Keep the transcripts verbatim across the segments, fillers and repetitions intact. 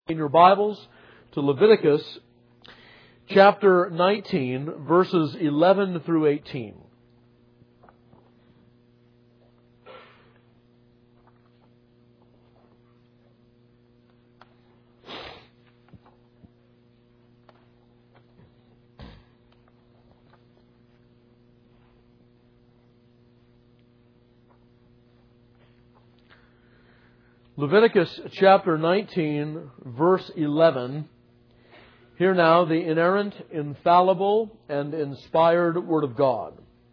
In your Bibles to Leviticus chapter nineteen, verses eleven through eighteen. Leviticus chapter nineteen, verse eleven. Hear now the inerrant, infallible, and inspired Word of God.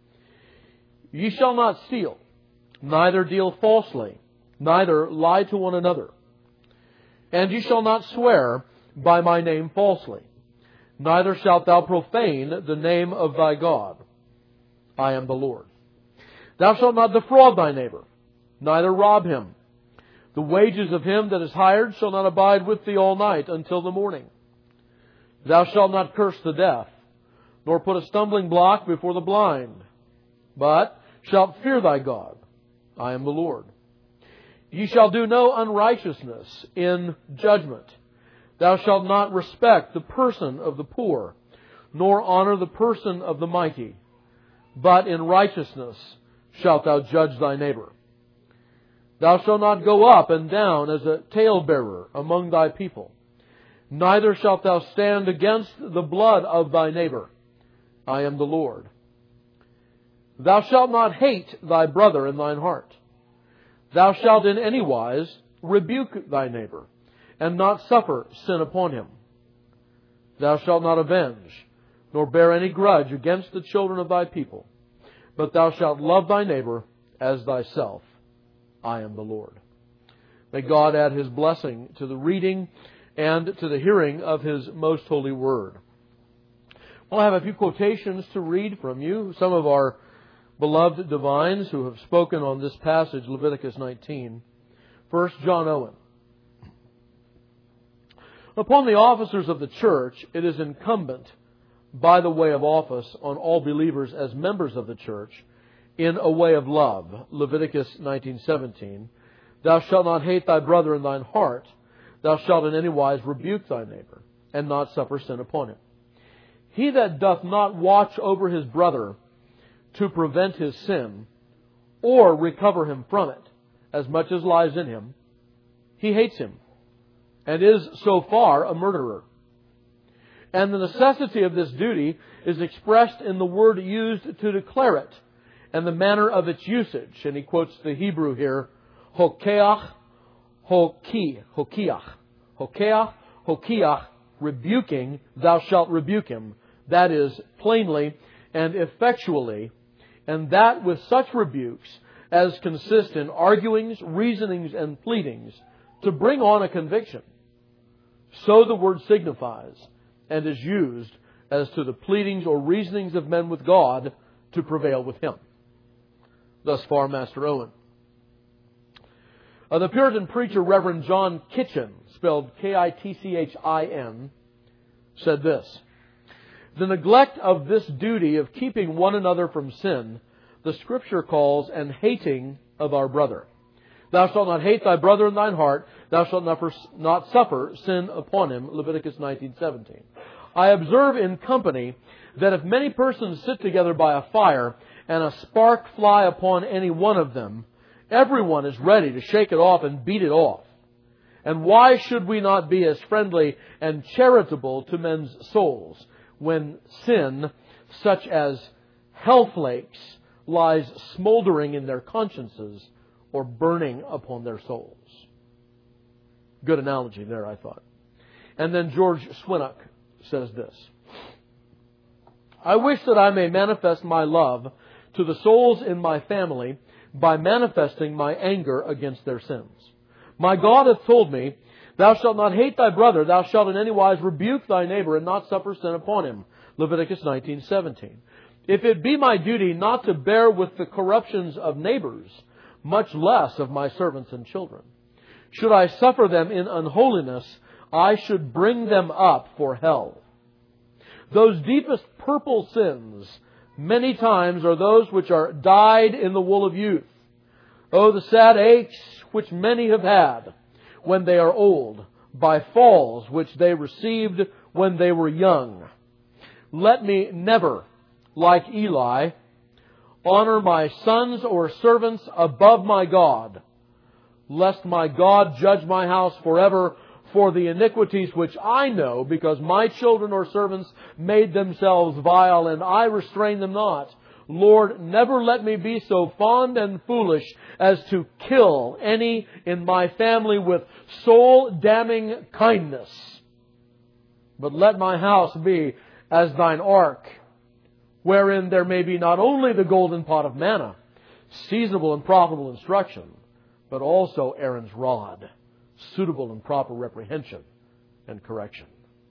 Ye shall not steal, neither deal falsely, neither lie to one another. And ye shall not swear by my name falsely, neither shalt thou profane the name of thy God. I am the Lord. Thou shalt not defraud thy neighbor, neither rob him. The wages of him that is hired shall not abide with thee all night until the morning. Thou shalt not curse the deaf, nor put a stumbling block before the blind, but shalt fear thy God. I am the Lord. Ye shall do no unrighteousness in judgment. Thou shalt not respect the person of the poor, nor honor the person of the mighty, but in righteousness shalt thou judge thy neighbor. Thou shalt not go up and down as a talebearer among thy people. Neither shalt thou stand against the blood of thy neighbor. I am the Lord. Thou shalt not hate thy brother in thine heart. Thou shalt in any wise rebuke thy neighbor, and not suffer sin upon him. Thou shalt not avenge, nor bear any grudge against the children of thy people, but thou shalt love thy neighbor as thyself. I am the Lord. May God add His blessing to the reading and to the hearing of His most holy word. Well, I have a few quotations to read from you. Some of our beloved divines who have spoken on this passage, Leviticus nineteen. First, John Owen. Upon the officers of the church, it is incumbent by the way of office on all believers as members of the church in a way of love. Leviticus nineteen seventeen. Thou shalt not hate thy brother in thine heart. Thou shalt in any wise rebuke thy neighbor, and not suffer sin upon him. He that doth not watch over his brother to prevent his sin, or recover him from it, as much as lies in him, he hates him, and is so far a murderer. And the necessity of this duty is expressed in the word used to declare it, and the manner of its usage. And he quotes the Hebrew here, Hokeach, Hoki, Hokiach. Hokeach, Hokiach, rebuking, thou shalt rebuke him. That is, plainly and effectually, and that with such rebukes as consist in arguings, reasonings, and pleadings, to bring on a conviction. So the word signifies, and is used as to the pleadings or reasonings of men with God to prevail with Him. Thus far, Master Owen. Uh, the Puritan preacher Reverend John Kitchin, spelled K I T C H I N, said this: the neglect of this duty of keeping one another from sin, the Scripture calls an hating of our brother. Thou shalt not hate thy brother in thine heart. Thou shalt not suffer sin upon him. Leviticus nineteen seventeen. I observe in company that if many persons sit together by a fire, and a spark fly upon any one of them, everyone is ready to shake it off and beat it off. And why should we not be as friendly and charitable to men's souls when sin, such as hellflakes, lies smoldering in their consciences or burning upon their souls? Good analogy there, I thought. And then George Swinnock says this: I wish that I may manifest my love to the souls in my family by manifesting my anger against their sins. My God hath told me, thou shalt not hate thy brother, thou shalt in any wise rebuke thy neighbor, and not suffer sin upon him. Leviticus nineteen seventeen. If it be my duty not to bear with the corruptions of neighbors, much less of my servants and children, should I suffer them in unholiness, I should bring them up for hell. Those deepest purple sins many times are those which are dyed in the wool of youth. Oh, the sad aches which many have had when they are old, by falls which they received when they were young. Let me never, like Eli, honor my sons or servants above my God, lest my God judge my house forever for the iniquities which I know, because my children or servants made themselves vile, and I restrain them not. Lord, never let me be so fond and foolish as to kill any in my family with soul-damning kindness. But let my house be as thine ark, wherein there may be not only the golden pot of manna, seasonable and profitable instruction, but also Aaron's rod, suitable and proper reprehension and correction.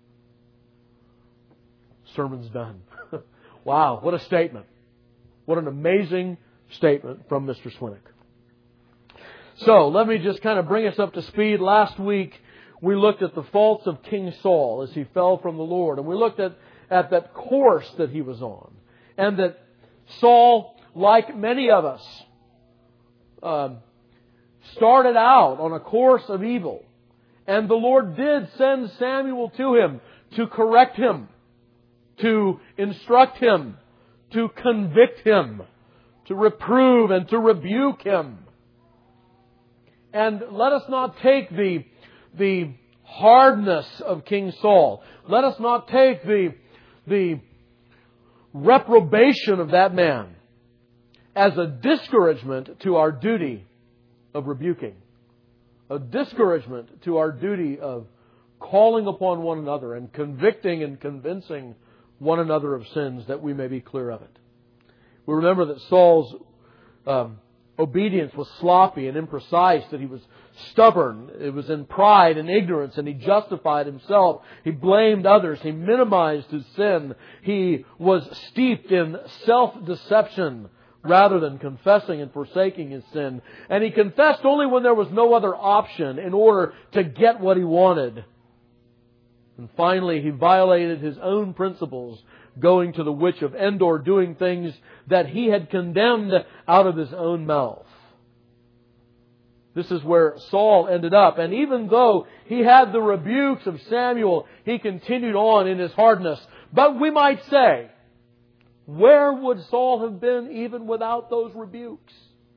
Sermon's done. Wow, what a statement. What an amazing statement from Mister Swinnock. So, let me just kind of bring us up to speed. Last week, we looked at the faults of King Saul as he fell from the Lord. And we looked at, at that course that he was on. And that Saul, like many of us, um, started out on a course of evil. And the Lord did send Samuel to him to correct him, to instruct him, to convict him, to reprove and to rebuke him. And let us not take the, the hardness of King Saul. Let us not take the, the reprobation of that man as a discouragement to our duty of rebuking. A discouragement to our duty of calling upon one another and convicting and convincing one another of sins, that we may be clear of it. We remember that Saul's um, obedience was sloppy and imprecise, that he was stubborn, it was in pride and ignorance, and he justified himself. He blamed others. He minimized his sin. He was steeped in self-deception rather than confessing and forsaking his sin. And he confessed only when there was no other option in order to get what he wanted. And finally, he violated his own principles, going to the witch of Endor, doing things that he had condemned out of his own mouth. This is where Saul ended up. And even though he had the rebukes of Samuel, he continued on in his hardness. But we might say, where would Saul have been even without those rebukes?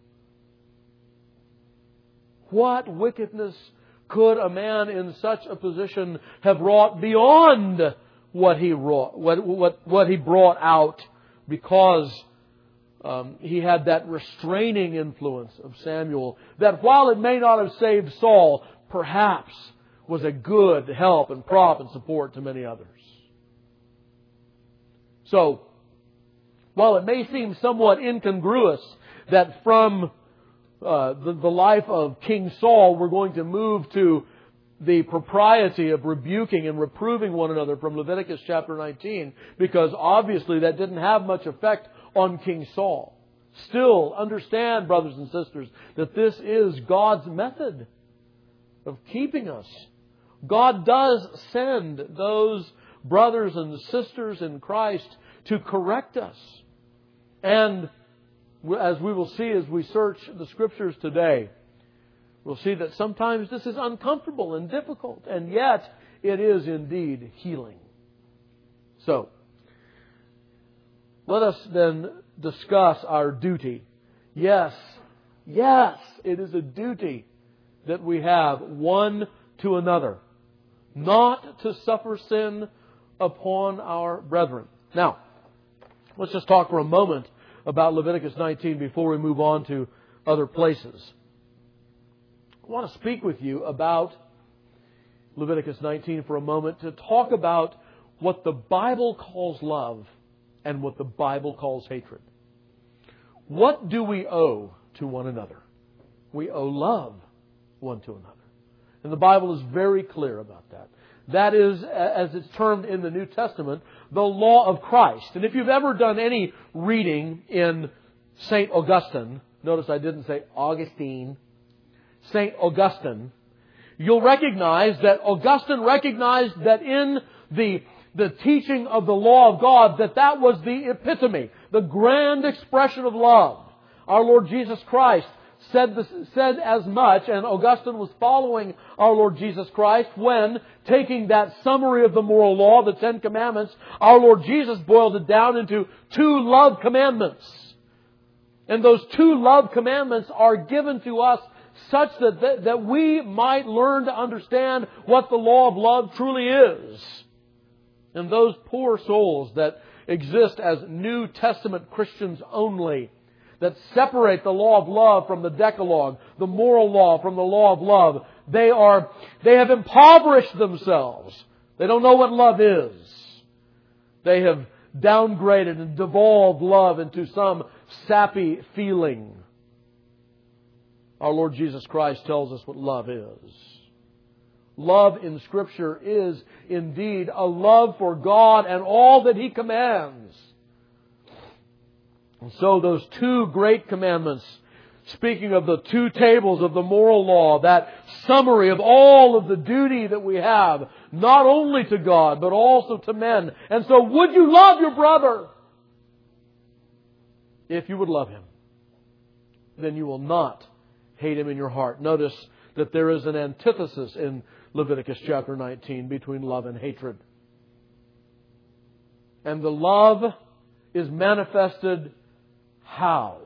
What wickedness could a man in such a position have wrought beyond what he wrought, what what, what he brought out, because um, he had that restraining influence of Samuel, that while it may not have saved Saul, perhaps was a good help and prop and support to many others. So, while it may seem somewhat incongruous that from uh, the, the life of King Saul we're going to move to the propriety of rebuking and reproving one another from Leviticus chapter nineteen, because obviously that didn't have much effect on King Saul. Still, understand, brothers and sisters, that this is God's method of keeping us. God does send those brothers and sisters in Christ to correct us. And as we will see as we search the Scriptures today, we'll see that sometimes this is uncomfortable and difficult, and yet it is indeed healing. So, let us then discuss our duty. Yes, yes, it is a duty that we have one to another, not to suffer sin upon our brethren. Now, let's just talk for a moment about Leviticus nineteen before we move on to other places. I want to speak with you about Leviticus nineteen for a moment to talk about what the Bible calls love and what the Bible calls hatred. What do we owe to one another? We owe love one to another. And the Bible is very clear about that. That is, as it's termed in the New Testament, the law of Christ. And if you've ever done any reading in Saint Augustine, notice I didn't say Augustine, Saint Augustine, you'll recognize that Augustine recognized that in the, the teaching of the law of God, that that was the epitome, the grand expression of love. Our Lord Jesus Christ said, this, said as much, and Augustine was following our Lord Jesus Christ when, taking that summary of the moral law, the Ten Commandments, our Lord Jesus boiled it down into two love commandments. And those two love commandments are given to us such that, that, that we might learn to understand what the law of love truly is. And those poor souls that exist as New Testament Christians only, that separate the law of love from the Decalogue, the moral law from the law of love, they are, they have impoverished themselves. They don't know what love is. They have downgraded and devolved love into some sappy feeling. Our Lord Jesus Christ tells us what love is. Love in Scripture is indeed a love for God and all that He commands. And so those two great commandments, speaking of the two tables of the moral law, that summary of all of the duty that we have, not only to God, but also to men. And so would you love your brother? If you would love him, then you will not hate him in your heart. Notice that there is an antithesis in Leviticus chapter nineteen between love and hatred. And the love is manifested how?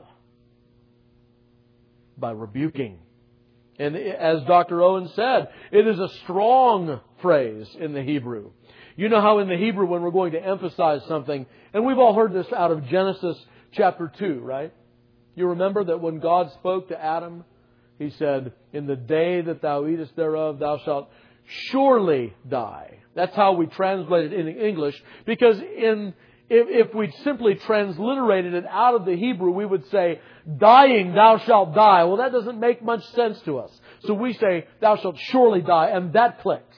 By rebuking. And as Doctor Owen said, it is a strong phrase in the Hebrew. You know how in the Hebrew when we're going to emphasize something, and we've all heard this out of Genesis chapter two, right? You remember that when God spoke to Adam, He said, "In the day that thou eatest thereof, thou shalt surely die." That's how we translate it in English, because in if, if we simply transliterated it out of the Hebrew, we would say, "Dying, thou shalt die." Well, that doesn't make much sense to us. So we say, "Thou shalt surely die," and that clicks.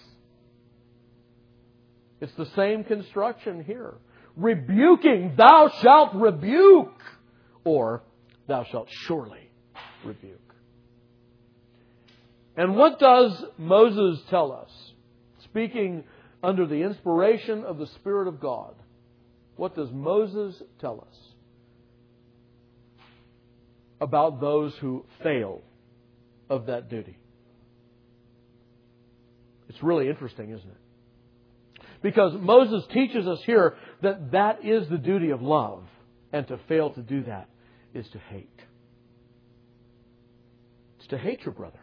It's the same construction here. Rebuking, thou shalt rebuke, or thou shalt surely rebuke. And what does Moses tell us? Speaking under the inspiration of the Spirit of God, what does Moses tell us about those who fail of that duty? It's really interesting, isn't it? Because Moses teaches us here that that is the duty of love. And to fail to do that is to hate. It's to hate your brother.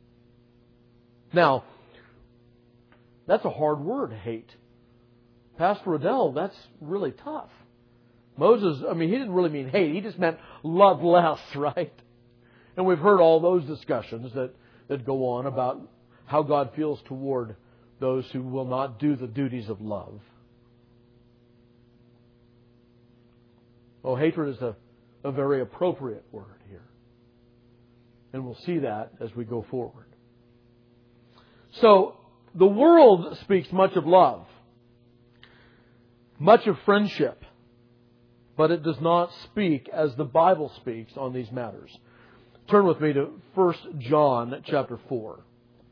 Now, that's a hard word, hate. Pastor Adele, that's really tough. Moses, I mean, he didn't really mean hate. He just meant love less, right? And we've heard all those discussions that, that go on about how God feels toward those who will not do the duties of love. Well, hatred is a, a very appropriate word here. And we'll see that as we go forward. So, the world speaks much of love, much of friendship, but it does not speak as the Bible speaks on these matters. Turn with me to First John chapter four.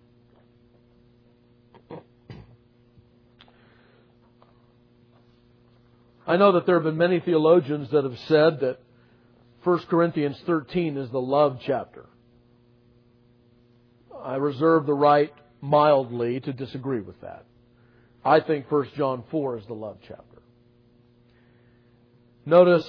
I know that there have been many theologians that have said that First Corinthians thirteen is the love chapter. I reserve the right mildly to disagree with that. I think First John four is the love chapter. Notice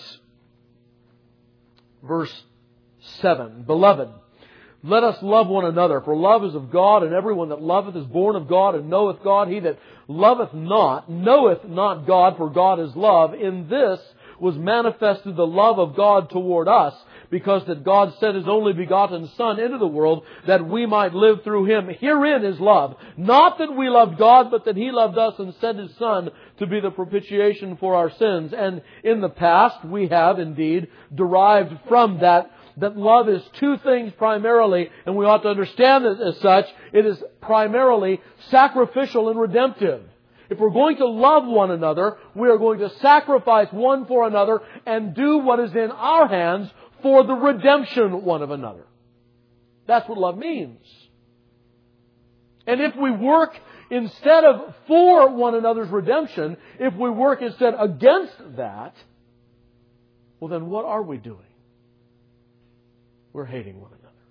verse seven. Beloved, let us love one another, for love is of God, and everyone that loveth is born of God and knoweth God. He that loveth not, knoweth not God, for God is love. In this was manifested the love of God toward us, because that God sent His only begotten Son into the world, that we might live through Him. Herein is love. Not that we loved God, but that He loved us and sent His Son to be the propitiation for our sins. And in the past, we have indeed derived from that that love is two things primarily, and we ought to understand it as such. It is primarily sacrificial and redemptive. If we're going to love one another, we are going to sacrifice one for another and do what is in our hands for the redemption one of another. That's what love means. And if we work instead of for one another's redemption, if we work instead against that, well then what are we doing? We're hating one another.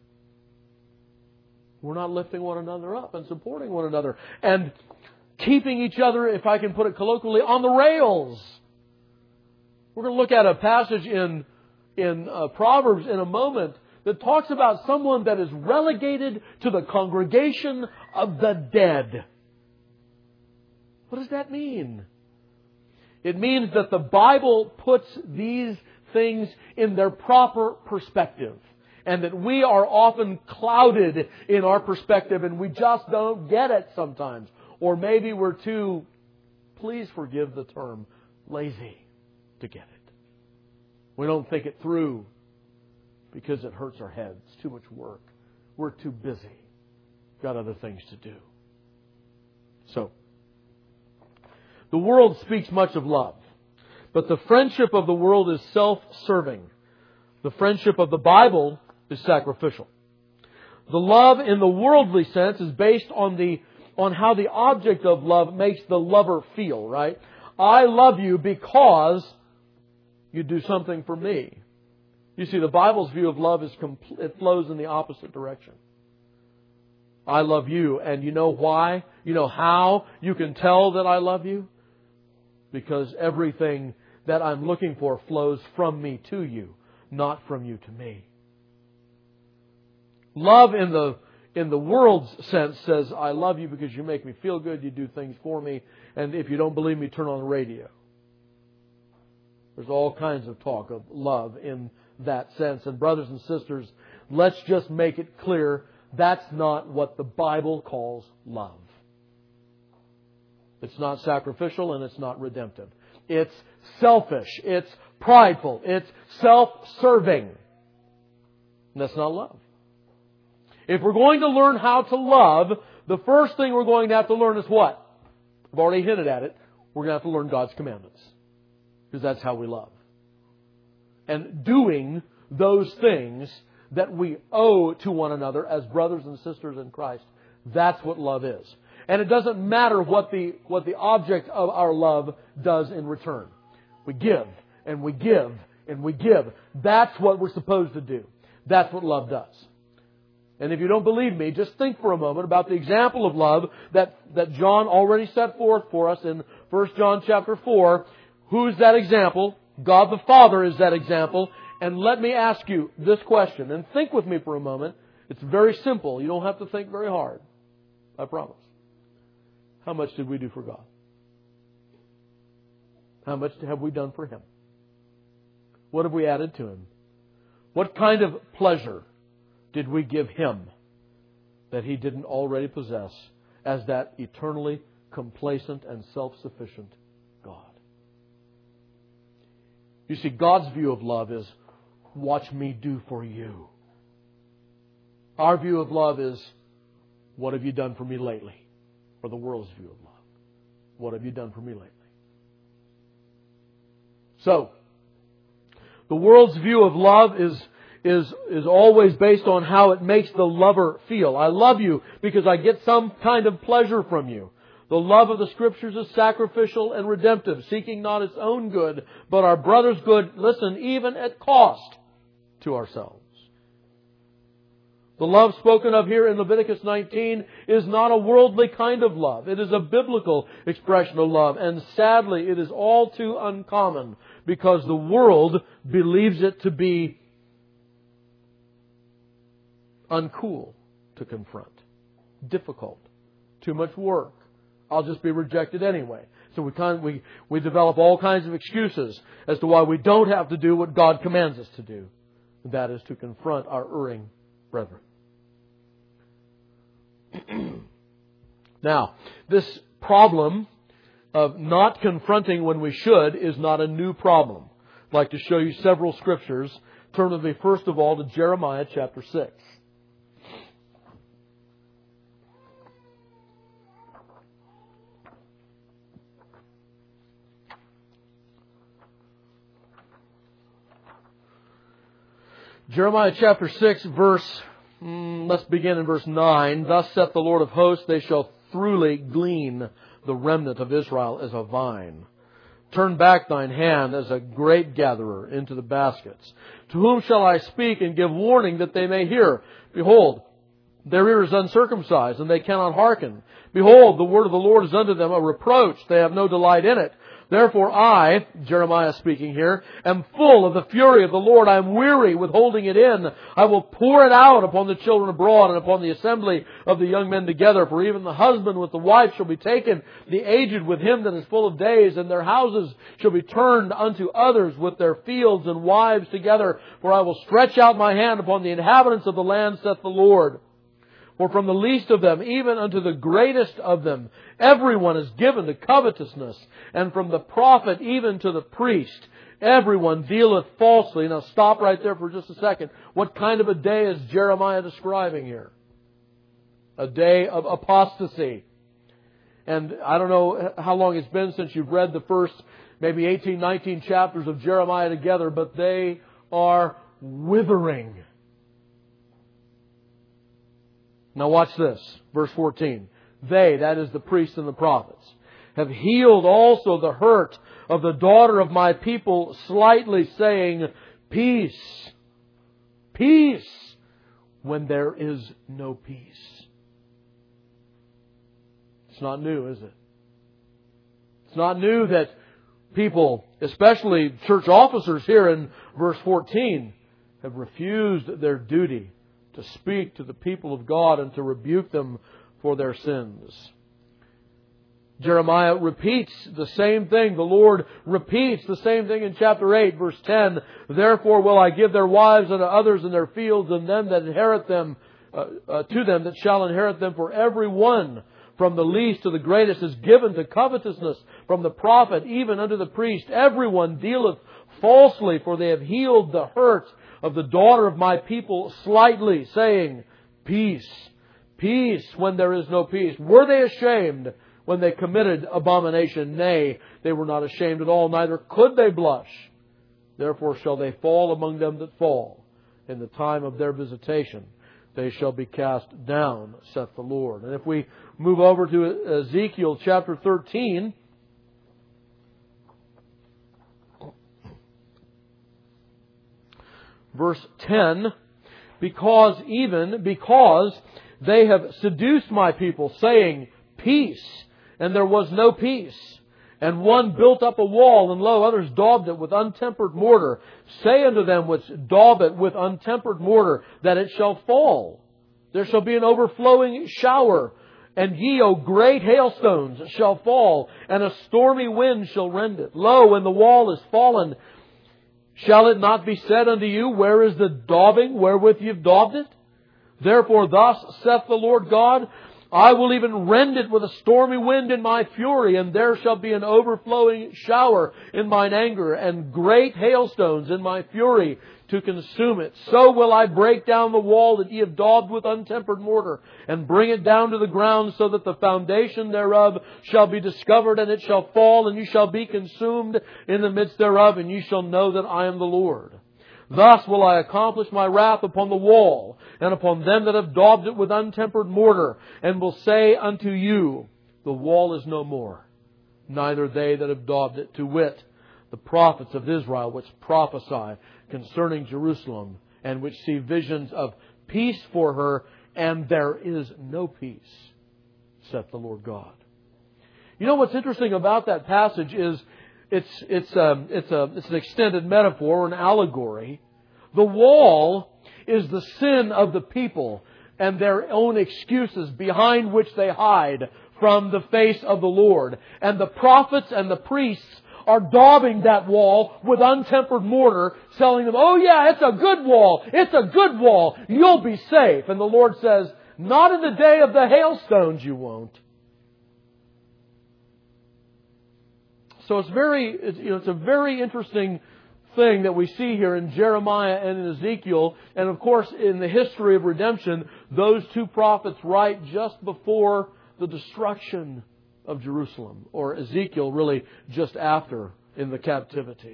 We're not lifting one another up and supporting one another and keeping each other, if I can put it colloquially, on the rails. We're going to look at a passage in, in uh, Proverbs in a moment that talks about someone that is relegated to the congregation of the dead. What does that mean? It means that the Bible puts these things in their proper perspective. And that we are often clouded in our perspective and we just don't get it sometimes. Or maybe we're too, please forgive the term, lazy to get it. We don't think it through because it hurts our heads. Too much work. We're too busy. Got other things to do. So, the world speaks much of love. But the friendship of the world is self-serving. The friendship of the Bible is sacrificial. The love in the worldly sense is based on the on how the object of love makes the lover feel, right? I love you because you do something for me. You see, the Bible's view of love is compl- it flows in the opposite direction. I love you, and you know why? You know how you can tell that I love you? Because everything that I'm looking for flows from me to you, not from you to me. Love in the in the world's sense says, I love you because you make me feel good, you do things for me, and if you don't believe me, turn on the radio. There's all kinds of talk of love in that sense. And brothers and sisters, let's just make it clear, that's not what the Bible calls love. It's not sacrificial and it's not redemptive. It's selfish. It's prideful. It's self-serving. And that's not love. If we're going to learn how to love, the first thing we're going to have to learn is what? I've already hinted at it. We're going to have to learn God's commandments. Because that's how we love. And doing those things that we owe to one another as brothers and sisters in Christ, that's what love is. And it doesn't matter what the what the object of our love does in return. We give, and we give, and we give. That's what we're supposed to do. That's what love does. And if you don't believe me, just think for a moment about the example of love that, that John already set forth for us in First John chapter four. Who's that example? God the Father is that example. And let me ask you this question, and think with me for a moment. It's very simple. You don't have to think very hard. I promise. How much did we do for God? How much have we done for Him? What have we added to Him? What kind of pleasure did we give Him that He didn't already possess as that eternally complacent and self-sufficient God? You see, God's view of love is, watch me do for you. Our view of love is, what have you done for me lately? Or the world's view of love. What have you done for me lately? So, the world's view of love is, is, is always based on how it makes the lover feel. I love you because I get some kind of pleasure from you. The love of the Scriptures is sacrificial and redemptive, seeking not its own good, but our brother's good, listen, even at cost to ourselves. The love spoken of here in Leviticus nineteen is not a worldly kind of love. It is a biblical expression of love. And sadly, it is all too uncommon because the world believes it to be uncool to confront, difficult, too much work. I'll just be rejected anyway. So we, kind of, we, we develop all kinds of excuses as to why we don't have to do what God commands us to do. And that is to confront our erring brethren. Now, this problem of not confronting when we should is not a new problem. I'd like to show you several scriptures. Turn with me first of all to Jeremiah chapter six. Jeremiah chapter six, verse, mm, let's begin in verse nine. Thus saith the Lord of hosts, they shall throughly glean the remnant of Israel as a vine. Turn back thine hand as a grape gatherer into the baskets. To whom shall I speak and give warning that they may hear? Behold, Their ear is uncircumcised, and they cannot hearken. Behold, the word of the Lord is unto them a reproach. They have no delight in it. Therefore I, Jeremiah speaking here, am full of the fury of the Lord. I am weary with holding it in. I will pour it out upon the children abroad and upon the assembly of the young men together. For even the husband with the wife shall be taken, the aged with him that is full of days, and their houses shall be turned unto others with their fields and wives together. For I will stretch out my hand upon the inhabitants of the land, saith the Lord. For from the least of them, even unto the greatest of them, everyone is given to covetousness. And from the prophet even to the priest, everyone dealeth falsely. Now stop right there for just a second. What kind of a day is Jeremiah describing here? A day of apostasy. And I don't know how long it's been since you've read the first maybe eighteen, nineteen chapters of Jeremiah together, but they are withering. Now watch this, verse fourteen. They, that is the priests and the prophets, have healed also the hurt of the daughter of my people slightly, saying, peace, peace, when there is no peace. It's not new, is it? It's not new that people, especially church officers here in verse fourteen, have refused their duty to speak to the people of God and to rebuke them for their sins. Jeremiah repeats the same thing. The Lord repeats the same thing in chapter eight, verse ten. Therefore will I give their wives unto others in their fields, and them that inherit them, uh, uh, to them that shall inherit them. For every one, from the least to the greatest, is given to covetousness. From the prophet even unto the priest, everyone dealeth falsely, for they have healed the hurt of the daughter of my people slightly, saying, peace, peace, when there is no peace. Were they ashamed when they committed abomination? Nay, they were not ashamed at all, neither could they blush. Therefore shall they fall among them that fall. In the time of their visitation they shall be cast down, saith the Lord. And if we move over to Ezekiel chapter thirteen, verse ten, because even, because they have seduced my people, saying, peace, and there was no peace. And one built up a wall, and lo, others daubed it with untempered mortar. Say unto them which daub it with untempered mortar, that it shall fall. There shall be an overflowing shower, and ye, O great hailstones, shall fall, and a stormy wind shall rend it. Lo, when the wall is fallen, shall it not be said unto you, where is the daubing wherewith you've daubed it? Therefore thus saith the Lord God, I will even rend it with a stormy wind in my fury, and there shall be an overflowing shower in mine anger, and great hailstones in my fury to consume it. So will I break down the wall that ye have daubed with untempered mortar, and bring it down to the ground, so that the foundation thereof shall be discovered, and it shall fall, and you shall be consumed in the midst thereof, and ye shall know that I am the Lord. Thus will I accomplish my wrath upon the wall, and upon them that have daubed it with untempered mortar, and will say unto you, the wall is no more, neither they that have daubed it, to wit, the prophets of Israel, which prophesy concerning Jerusalem, and which see visions of peace for her, and there is no peace, saith the Lord God. You know what's interesting about that passage is It's it's um, it's a it's an extended metaphor, an allegory. The wall is the sin of the people and their own excuses behind which they hide from the face of the Lord. And the prophets and the priests are daubing that wall with untempered mortar, telling them, "Oh yeah, it's a good wall. It's a good wall. You'll be safe." And the Lord says, "Not in the day of the hailstones, you won't." So it's very, it's, you know, it's a very interesting thing that we see here in Jeremiah and in Ezekiel. And of course, in the history of redemption, those two prophets write just before the destruction of Jerusalem. Or Ezekiel really just after, in the captivity.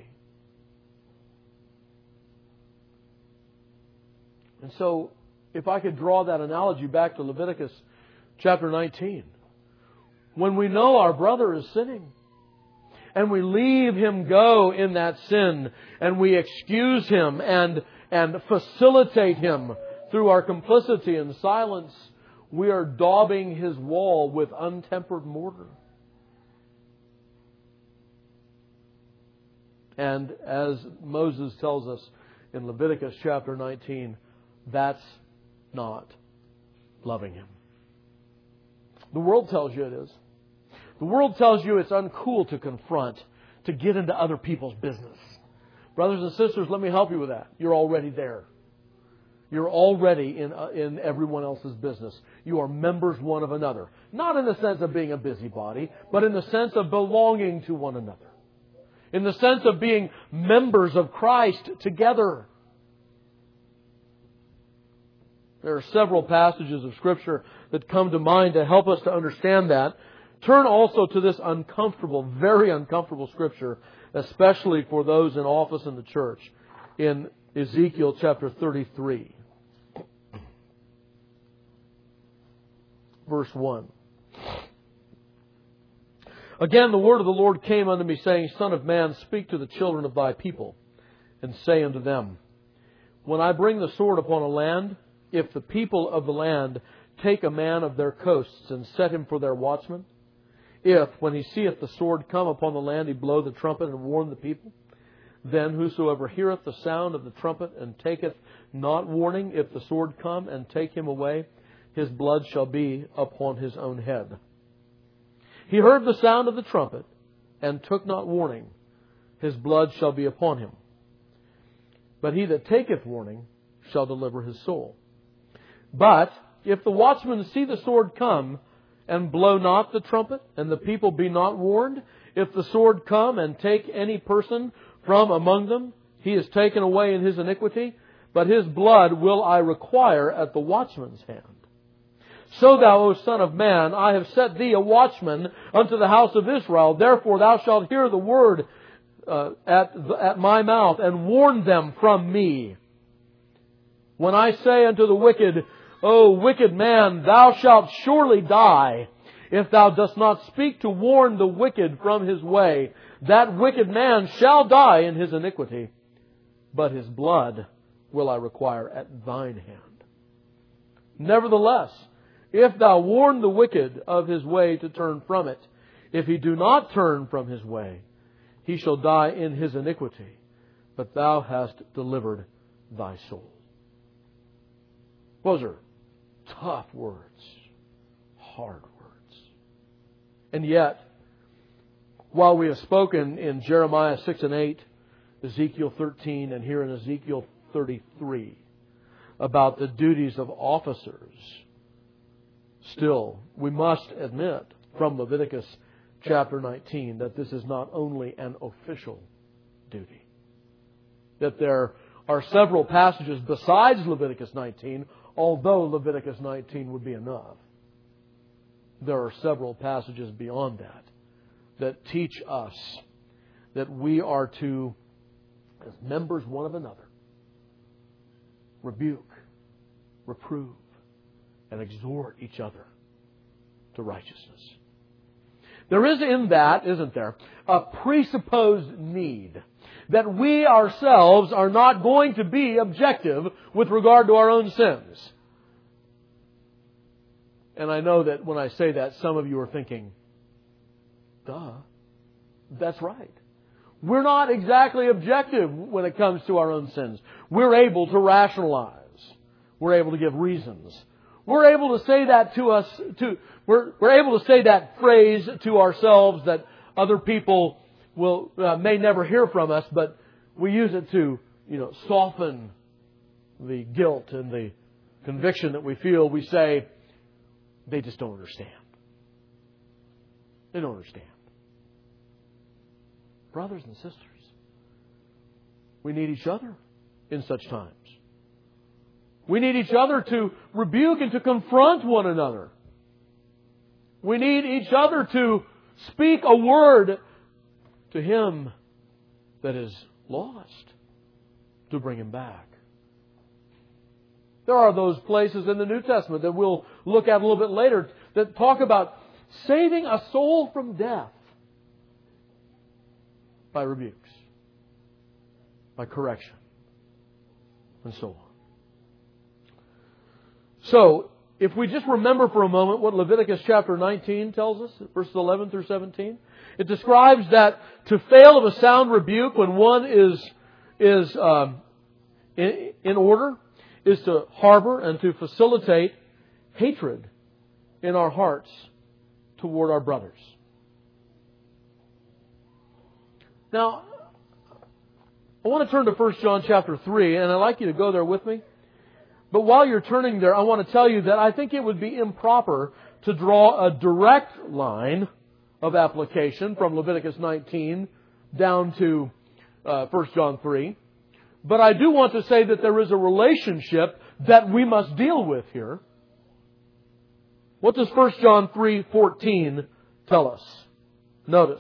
And so, if I could draw that analogy back to Leviticus chapter nineteen. When we know our brother is sinning, and we leave him go in that sin, and we excuse him and, and facilitate him through our complicity and silence, we are daubing His wall with untempered mortar. And as Moses tells us in Leviticus chapter nineteen, that's not loving Him. The world tells you it is. The world tells you it's uncool to confront, to get into other people's business. Brothers and sisters, let me help you with that. You're already there. You're already in uh, in everyone else's business. You are members one of another. Not in the sense of being a busybody, but in the sense of belonging to one another. In the sense of being members of Christ together. There are several passages of Scripture that come to mind to help us to understand that. Turn also to this uncomfortable, very uncomfortable Scripture, especially for those in office in the church, in Ezekiel chapter thirty-three. Verse one. Again, the word of the Lord came unto me, saying, Son of man, speak to the children of thy people, and say unto them, When I bring the sword upon a land, if the people of the land take a man of their coasts, and set him for their watchman, if, when he seeth the sword come upon the land, he blow the trumpet and warn the people, then whosoever heareth the sound of the trumpet, and taketh not warning, if the sword come and take him away, his blood shall be upon his own head. He heard the sound of the trumpet, and took not warning. His blood shall be upon him. But he that taketh warning shall deliver his soul. But if the watchman see the sword come, and blow not the trumpet, and the people be not warned, if the sword come and take any person from among them, he is taken away in his iniquity, but his blood will I require at the watchman's hand. So thou, O Son of man, I have set thee a watchman unto the house of Israel. Therefore thou shalt hear the word uh, at, at my mouth, and warn them from me. When I say unto the wicked, O wicked man, thou shalt surely die, if thou dost not speak to warn the wicked from his way, that wicked man shall die in his iniquity, but his blood will I require at thine hand. Nevertheless, if thou warn the wicked of his way to turn from it, if he do not turn from his way, he shall die in his iniquity, but thou hast delivered thy soul. Those are tough words, hard words. And yet, while we have spoken in Jeremiah six and eight, Ezekiel thirteen, and here in Ezekiel thirty-three, about the duties of officers, still, we must admit from Leviticus chapter nineteen that this is not only an official duty. That there are several passages besides Leviticus nineteen, although Leviticus nineteen would be enough. There are several passages beyond that that teach us that we are to, as members one of another, rebuke, reprove, and exhort each other to righteousness. There is in that, isn't there, a presupposed need that we ourselves are not going to be objective with regard to our own sins. And I know that when I say that, some of you are thinking, duh, that's right. We're not exactly objective when it comes to our own sins. We're able to rationalize. We're able to give reasons. We're able to say that to us, to, we're, we're able to say that phrase to ourselves that other people will, uh, may never hear from us, but we use it to, you know, soften the guilt and the conviction that we feel. We say, they just don't understand. They don't understand. Brothers and sisters, we need each other in such times. We need each other to rebuke and to confront one another. We need each other to speak a word to him that is lost, to bring him back. There are those places in the New Testament that we'll look at a little bit later that talk about saving a soul from death by rebukes, by correction, and so on. So, if we just remember for a moment what Leviticus chapter nineteen tells us, verses eleven through seventeen, it describes that to fail of a sound rebuke when one is is um, in, in order is to harbor and to facilitate hatred in our hearts toward our brothers. Now, I want to turn to First John chapter three, and I'd like you to go there with me. But while you're turning there, I want to tell you that I think it would be improper to draw a direct line of application from Leviticus nineteen down to uh, First John three. But I do want to say that there is a relationship that we must deal with here. What does First John three fourteen tell us? Notice.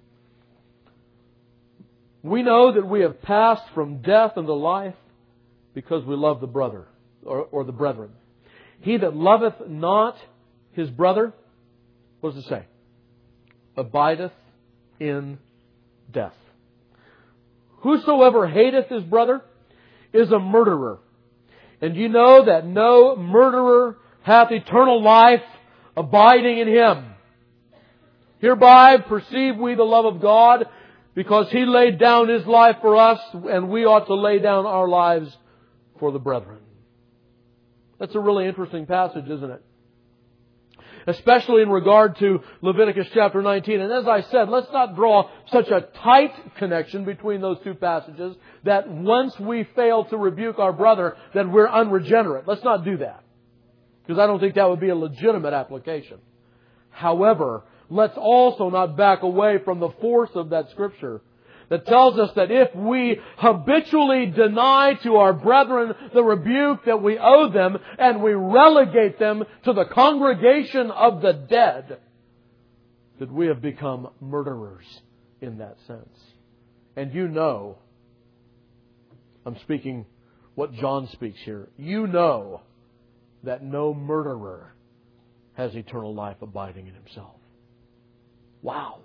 We know that we have passed from death unto life because we love the brother. Or, or the brethren. He that loveth not his brother, what does it say? Abideth in death. Whosoever hateth his brother is a murderer. And you know that no murderer hath eternal life abiding in him. Hereby perceive we the love of God, because He laid down His life for us, and we ought to lay down our lives for the brethren. That's a really interesting passage, isn't it? Especially in regard to Leviticus chapter nineteen. And as I said, let's not draw such a tight connection between those two passages that once we fail to rebuke our brother, that we're unregenerate. Let's not do that. Because I don't think that would be a legitimate application. However, let's also not back away from the force of that Scripture that tells us that if we habitually deny to our brethren the rebuke that we owe them, and we relegate them to the congregation of the dead, that we have become murderers in that sense. And you know, I'm speaking what John speaks here, you know that no murderer has eternal life abiding in himself. Wow.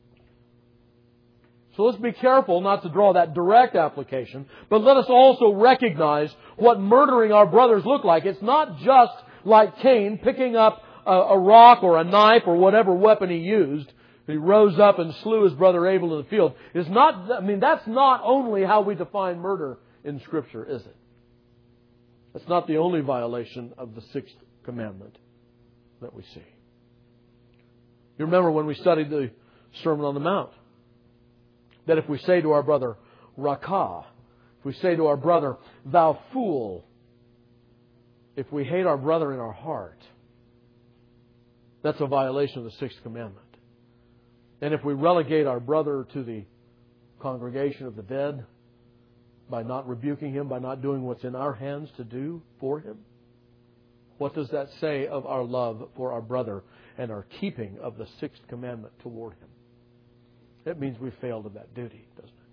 So let's be careful not to draw that direct application, but let us also recognize what murdering our brothers look like. It's not just like Cain picking up a, a rock or a knife or whatever weapon he used. He rose up and slew his brother Abel in the field. It's not, I mean, that's not only how we define murder in Scripture, is it? That's not the only violation of the sixth commandment that we see. You remember when we studied the Sermon on the Mount, that if we say to our brother, Rakah, if we say to our brother, thou fool, if we hate our brother in our heart, that's a violation of the sixth commandment. And if we relegate our brother to the congregation of the dead by not rebuking him, by not doing what's in our hands to do for him, what does that say of our love for our brother and our keeping of the sixth commandment toward him? It means we failed in that duty, doesn't it?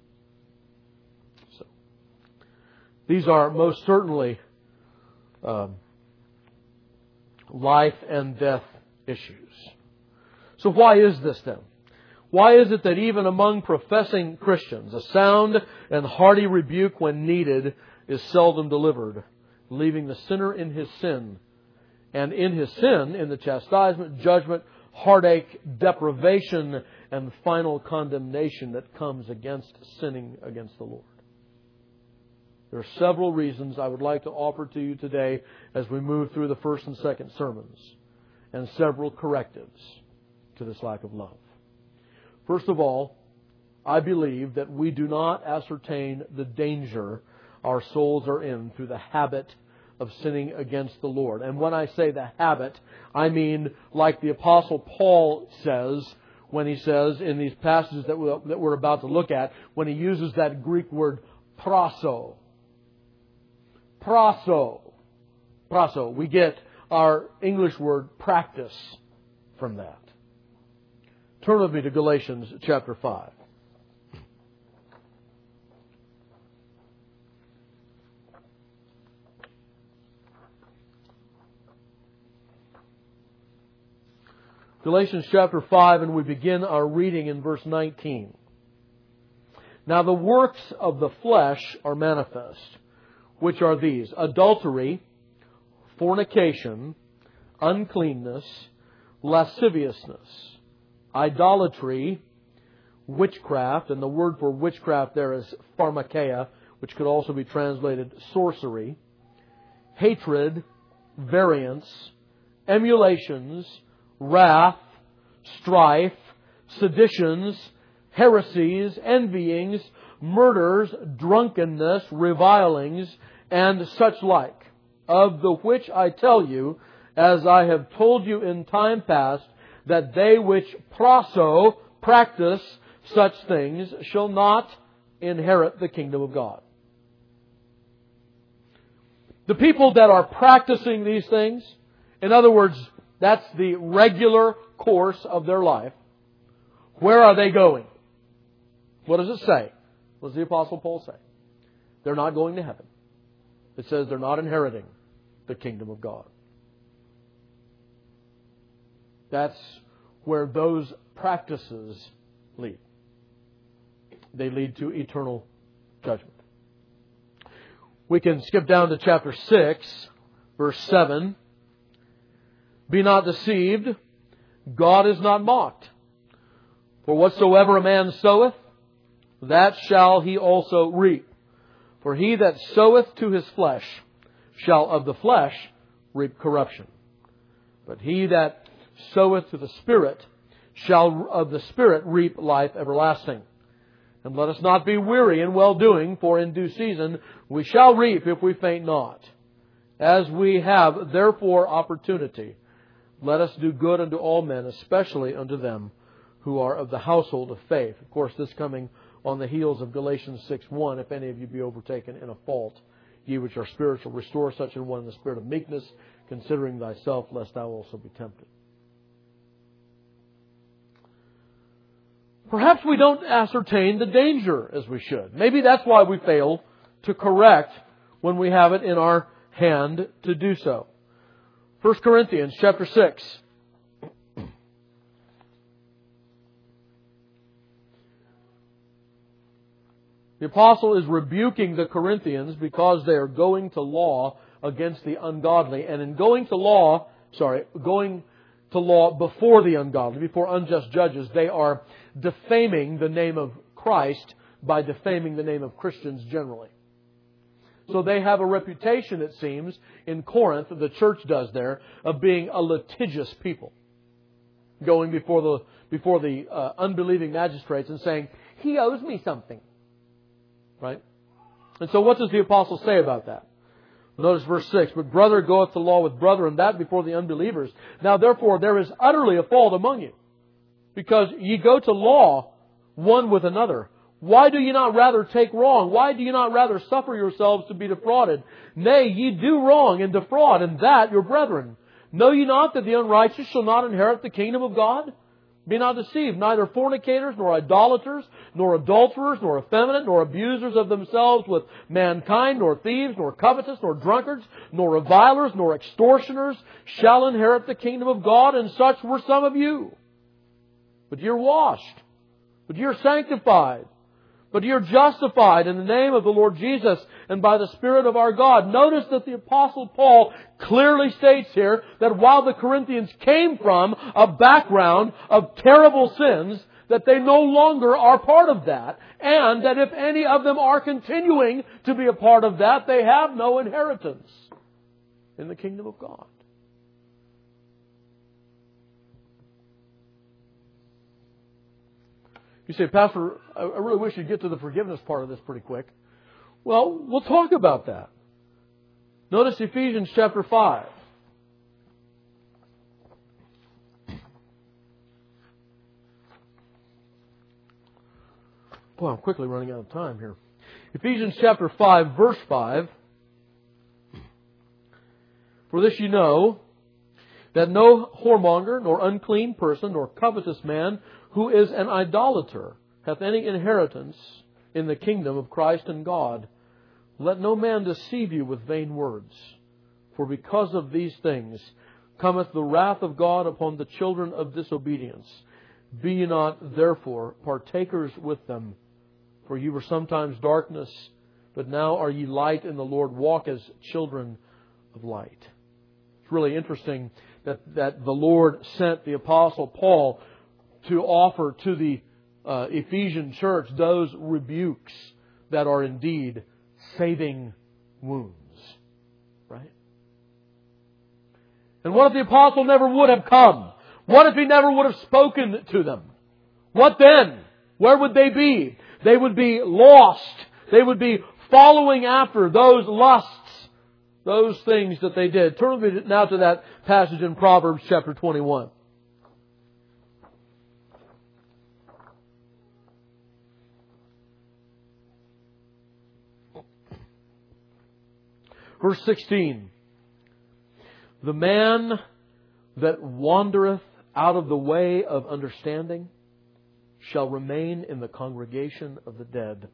So, these are most certainly um, life and death issues. So why is this then? Why is it that even among professing Christians, a sound and hearty rebuke when needed is seldom delivered, leaving the sinner in his sin, and in his sin, in the chastisement, judgment, heartache, deprivation, and final condemnation that comes against sinning against the Lord? There are several reasons I would like to offer to you today as we move through the first and second sermons, and several correctives to this lack of love. First of all, I believe that we do not ascertain the danger our souls are in through the habit of sinning against the Lord. And when I say the habit, I mean like the Apostle Paul says when he says in these passages that we're, that we're about to look at, when he uses that Greek word praso. Praso. Praso. We get our English word practice from that. Turn with me to Galatians chapter five. Galatians chapter five, and we begin our reading in verse nineteen. Now the works of the flesh are manifest, which are these: adultery, fornication, uncleanness, lasciviousness, idolatry, witchcraft, and the word for witchcraft there is pharmakeia, which could also be translated sorcery, hatred, variance, emulations, wrath, strife, seditions, heresies, envyings, murders, drunkenness, revilings, and such like, of the which I tell you, as I have told you in time past, that they which proso, practice such things, shall not inherit the kingdom of God. The people that are practicing these things, in other words, that's the regular course of their life, where are they going? What does it say? What does the Apostle Paul say? They're not going to heaven. It says they're not inheriting the kingdom of God. That's where those practices lead. They lead to eternal judgment. We can skip down to chapter six, verse seven. Be not deceived, God is not mocked. For whatsoever a man soweth, that shall he also reap. For he that soweth to his flesh shall of the flesh reap corruption. But he that soweth to the Spirit shall of the Spirit reap life everlasting. And let us not be weary in well-doing, for in due season we shall reap if we faint not. As we have therefore opportunity, let us do good unto all men, especially unto them who are of the household of faith. Of course, this coming on the heels of Galatians six one, if any of you be overtaken in a fault, ye which are spiritual, restore such an one in the spirit of meekness, considering thyself, lest thou also be tempted. Perhaps we don't ascertain the danger as we should. Maybe that's why we fail to correct when we have it in our hand to do so. First Corinthians chapter six. The apostle is rebuking the Corinthians because they are going to law against the ungodly. And in going to law, sorry, going to law before the ungodly, before unjust judges, they are defaming the name of Christ by defaming the name of Christians generally. So they have a reputation, it seems, in Corinth, the church does there, of being a litigious people. Going before the before the uh, unbelieving magistrates and saying, he owes me something. Right? And so what does the apostle say about that? Notice verse six. But brother goeth to law with brother, and that before the unbelievers. Now therefore there is utterly a fault among you, because ye go to law one with another. Why do ye not rather take wrong? Why do ye not rather suffer yourselves to be defrauded? Nay, ye do wrong and defraud, and that your brethren. Know ye not that the unrighteous shall not inherit the kingdom of God? Be not deceived, neither fornicators, nor idolaters, nor adulterers, nor effeminate, nor abusers of themselves with mankind, nor thieves, nor covetous, nor drunkards, nor revilers, nor extortioners shall inherit the kingdom of God, and such were some of you. But you're washed, but you're sanctified, but you're justified in the name of the Lord Jesus and by the Spirit of our God. Notice that the Apostle Paul clearly states here that while the Corinthians came from a background of terrible sins, that they no longer are part of that, and that if any of them are continuing to be a part of that, they have no inheritance in the kingdom of God. You say, Pastor, I really wish you'd get to the forgiveness part of this pretty quick. Well, we'll talk about that. Notice Ephesians chapter five. Boy, I'm quickly running out of time here. Ephesians chapter five, verse five. For this you know, that no whoremonger, nor unclean person, nor covetous man, who is an idolater, hath any inheritance in the kingdom of Christ and God. Let no man deceive you with vain words. For because of these things cometh the wrath of God upon the children of disobedience. Be ye not therefore partakers with them. For ye were sometimes darkness, but now are ye light in the Lord. Walk as children of light. It's really interesting that, that the Lord sent the Apostle Paul to offer to the uh, Ephesian church those rebukes that are indeed saving wounds. Right? And what if the Apostle never would have come? What if he never would have spoken to them? What then? Where would they be? They would be lost. They would be following after those lusts, those things that they did. Turn with me now to that passage in Proverbs chapter twenty-one. Verse sixteen. The man that wandereth out of the way of understanding shall remain in the congregation of the dead.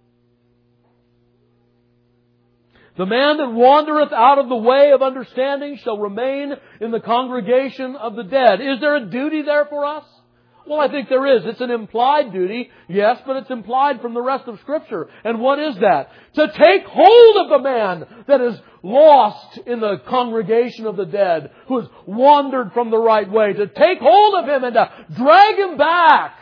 The man that wandereth out of the way of understanding shall remain in the congregation of the dead. Is there a duty there for us? Well, I think there is. It's an implied duty, yes, but it's implied from the rest of Scripture. And what is that? To take hold of the man that is lost in the congregation of the dead, who has wandered from the right way. To take hold of him and to drag him back.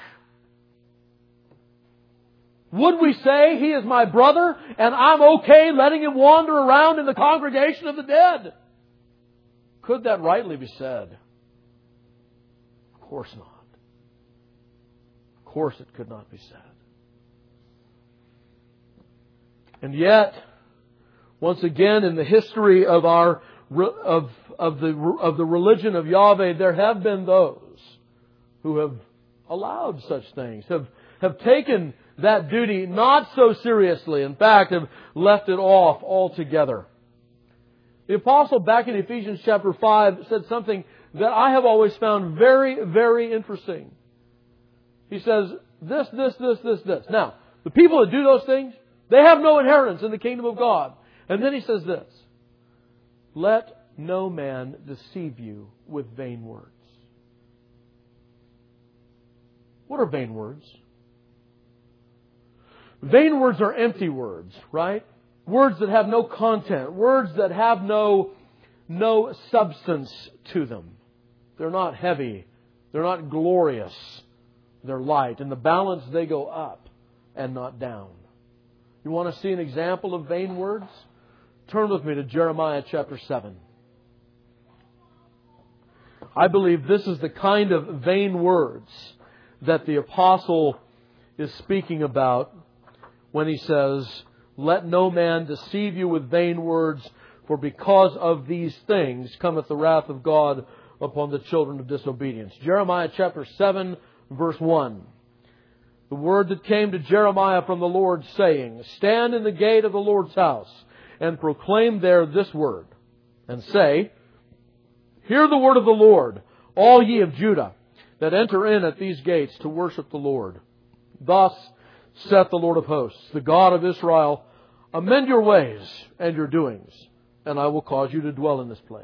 Would we say he is my brother and I'm okay letting him wander around in the congregation of the dead? Could that rightly be said? Of course not. Of course it could not be said. And yet, once again in the history of our of of the of the religion of Yahweh, there have been those who have allowed such things, have have taken that duty not so seriously. In fact, have left it off altogether. The apostle back in Ephesians chapter five said something that I have always found very, very interesting. He says, this, this, this, this, this. Now, the people that do those things, they have no inheritance in the kingdom of God. And then he says this, let no man deceive you with vain words. What are vain words? Vain words are empty words, right? Words that have no content. Words that have no, no substance to them. They're not heavy. They're not glorious. They're light. In the balance, they go up and not down. You want to see an example of vain words? Turn with me to Jeremiah chapter seven. I believe this is the kind of vain words that the apostle is speaking about when he says, let no man deceive you with vain words, for because of these things cometh the wrath of God upon the children of disobedience. Jeremiah chapter seven, verse one. The word that came to Jeremiah from the Lord, saying, stand in the gate of the Lord's house, and proclaim there this word, and say, hear the word of the Lord, all ye of Judah, that enter in at these gates to worship the Lord. Thus saith the Lord of hosts, the God of Israel, amend your ways and your doings, and I will cause you to dwell in this place.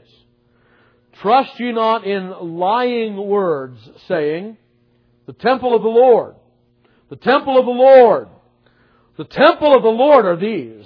Trust ye not in lying words, saying, the temple of the Lord, the temple of the Lord, the temple of the Lord are these.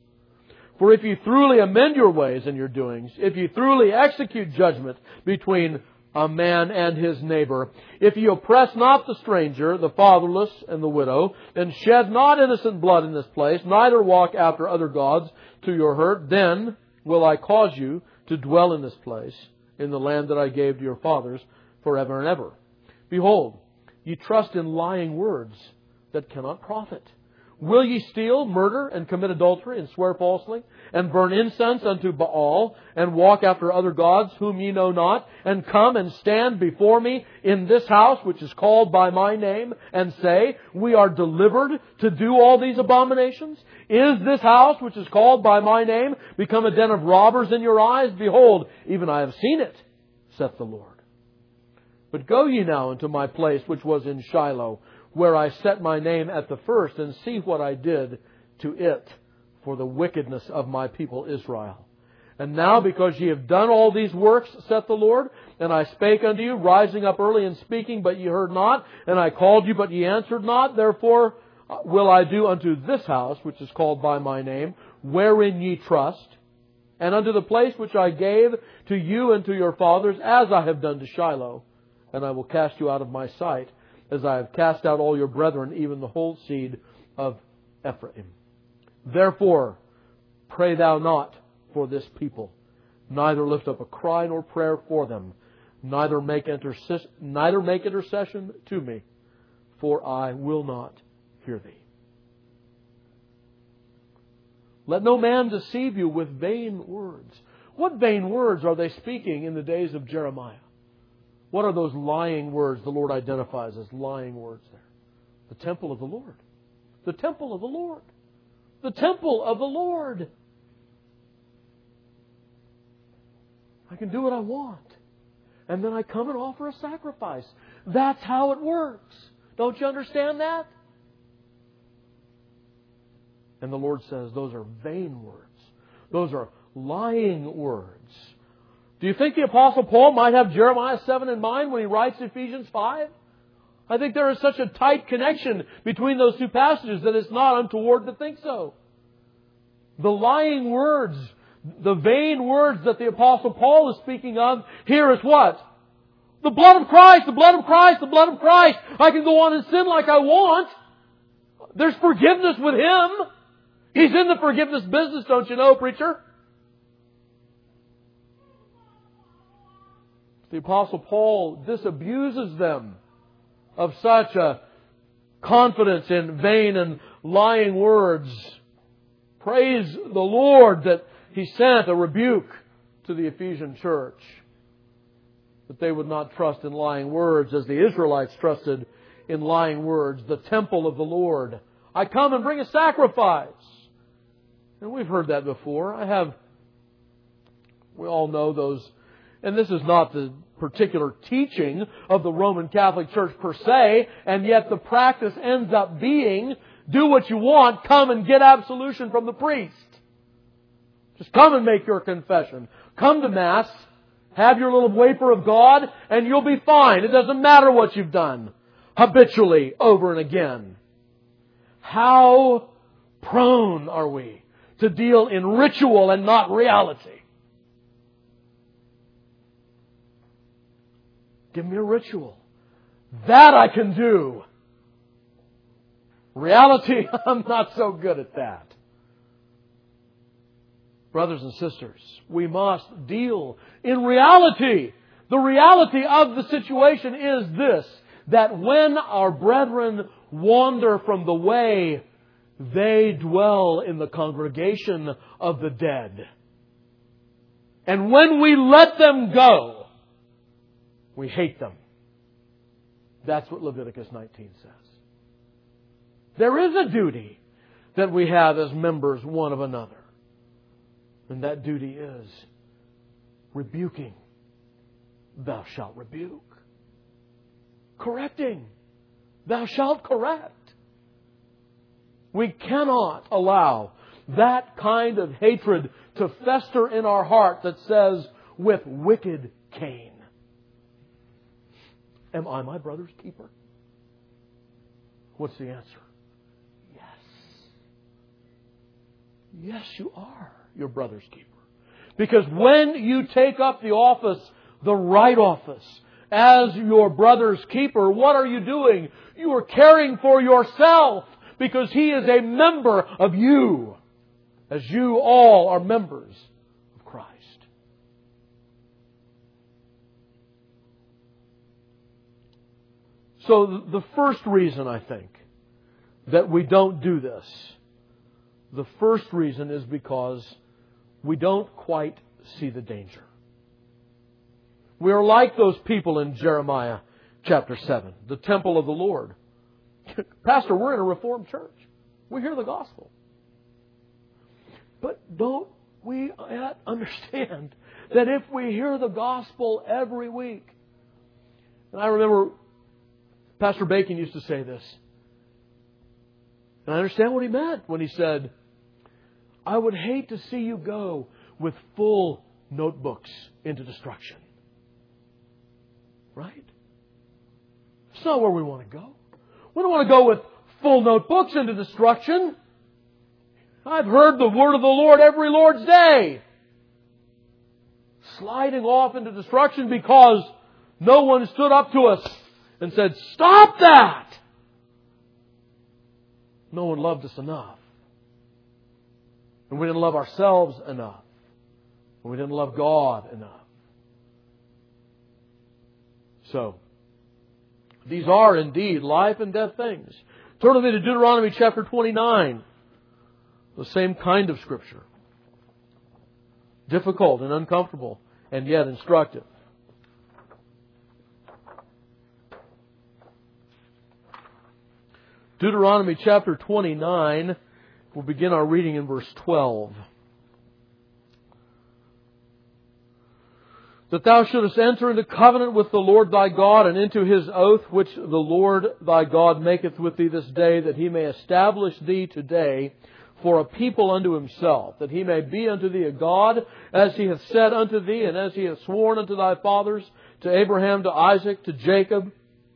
For if ye truly amend your ways and your doings, if ye truly execute judgment between a man and his neighbor, if ye oppress not the stranger, the fatherless, and the widow, and shed not innocent blood in this place, neither walk after other gods to your hurt, then will I cause you to dwell in this place, in the land that I gave to your fathers forever and ever. Behold, ye trust in lying words that cannot profit. Will ye steal, murder, and commit adultery, and swear falsely, and burn incense unto Baal, and walk after other gods whom ye know not, and come and stand before me in this house which is called by my name, and say, we are delivered to do all these abominations? Is this house which is called by my name become a den of robbers in your eyes? Behold, even I have seen it, saith the Lord. But go ye now into my place which was in Shiloh, where I set my name at the first, and see what I did to it for the wickedness of my people Israel. And now, because ye have done all these works, saith the Lord, and I spake unto you, rising up early and speaking, but ye heard not, and I called you, but ye answered not, therefore will I do unto this house, which is called by my name, wherein ye trust, and unto the place which I gave to you and to your fathers, as I have done to Shiloh. And I will cast you out of my sight, as I have cast out all your brethren, even the whole seed of Ephraim. Therefore, pray thou not for this people, neither lift up a cry nor prayer for them, neither make intercession, neither make intercession to me, for I will not hear thee. Let no man deceive you with vain words. What vain words are they speaking in the days of Jeremiah? What are those lying words the Lord identifies as lying words there? The temple of the Lord. The temple of the Lord. The temple of the Lord. I can do what I want. And then I come and offer a sacrifice. That's how it works. Don't you understand that? And the Lord says those are vain words. Those are lying words. Do you think the Apostle Paul might have Jeremiah seven in mind when he writes Ephesians five? I think there is such a tight connection between those two passages that it's not untoward to think so. The lying words, the vain words that the Apostle Paul is speaking of here is what? The blood of Christ, the blood of Christ, the blood of Christ. I can go on and sin like I want. There's forgiveness with Him. He's in the forgiveness business, don't you know, preacher? The Apostle Paul disabuses them of such a confidence in vain and lying words. Praise the Lord that He sent a rebuke to the Ephesian church, that they would not trust in lying words as the Israelites trusted in lying words. The temple of the Lord. I come and bring a sacrifice. And we've heard that before. I have, we all know those, and this is not the particular teaching of the Roman Catholic Church per se, and yet the practice ends up being, do what you want, come and get absolution from the priest. Just come and make your confession. Come to Mass, have your little wafer of God, and you'll be fine. It doesn't matter what you've done habitually over and again. How prone are we to deal in ritual and not reality? Give me a ritual. That I can do. Reality, I'm not so good at that. Brothers and sisters, we must deal in reality. The reality of the situation is this, that when our brethren wander from the way, they dwell in the congregation of the dead. And when we let them go, we hate them. That's what Leviticus nineteen says. There is a duty that we have as members one of another. And that duty is rebuking. Thou shalt rebuke. Correcting. Thou shalt correct. We cannot allow that kind of hatred to fester in our heart that says, with wicked Cain. Am I my brother's keeper? What's the answer? Yes. Yes, you are your brother's keeper. Because when you take up the office, the right office, as your brother's keeper, what are you doing? You are caring for yourself, because he is a member of you, as you all are members of Christ. So the first reason, I think, that we don't do this, the first reason is because we don't quite see the danger. We are like those people in Jeremiah chapter seven, the temple of the Lord. Pastor, we're in a Reformed church. We hear the gospel. But don't we understand that if we hear the gospel every week, and I remember Pastor Bacon used to say this, and I understand what he meant when he said, I would hate to see you go with full notebooks into destruction. Right? That's not where we want to go. We don't want to go with full notebooks into destruction. I've heard the word of the Lord every Lord's day. sliding off into destruction because no one stood up to us and said, "Stop that!" No one loved us enough. And we didn't love ourselves enough. And we didn't love God enough. So, these are indeed life and death things. Turn with me to Deuteronomy chapter twenty-nine. The same kind of Scripture. Difficult and uncomfortable, and yet instructive. Deuteronomy chapter twenty-nine, we'll begin our reading in verse twelve. That thou shouldest enter into covenant with the Lord thy God, and into His oath which the Lord thy God maketh with thee this day, that He may establish thee today for a people unto Himself, that He may be unto thee a God, as He hath said unto thee, and as He hath sworn unto thy fathers, to Abraham, to Isaac, to Jacob,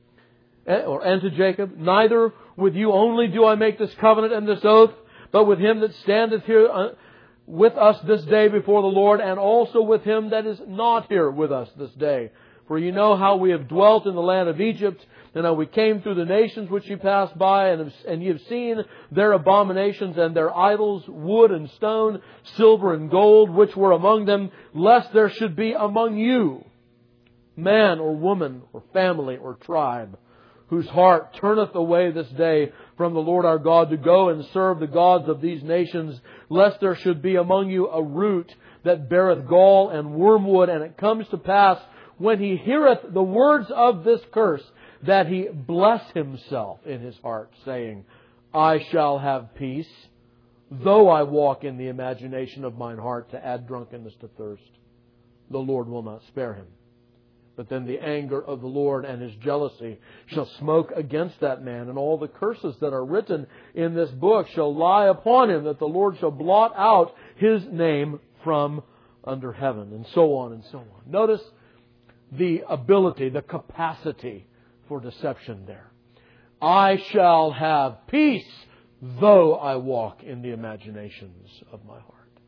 or and to Jacob. Neither with you only do I make this covenant and this oath, but with him that standeth here with us this day before the Lord, and also with him that is not here with us this day. For you know how we have dwelt in the land of Egypt, and how we came through the nations which ye passed by, and, have, and ye have seen their abominations and their idols, wood and stone, silver and gold, which were among them, lest there should be among you man or woman or family or tribe, whose heart turneth away this day from the Lord our God to go and serve the gods of these nations, lest there should be among you a root that beareth gall and wormwood, and it comes to pass, when he heareth the words of this curse, that he bless himself in his heart, saying, I shall have peace, though I walk in the imagination of mine heart to add drunkenness to thirst. The Lord will not spare him. But then the anger of the Lord and His jealousy shall smoke against that man, and all the curses that are written in this book shall lie upon him, that the Lord shall blot out his name from under heaven, and so on and so on. Notice the ability, the capacity for deception there. I shall have peace, though I walk in the imaginations of my heart.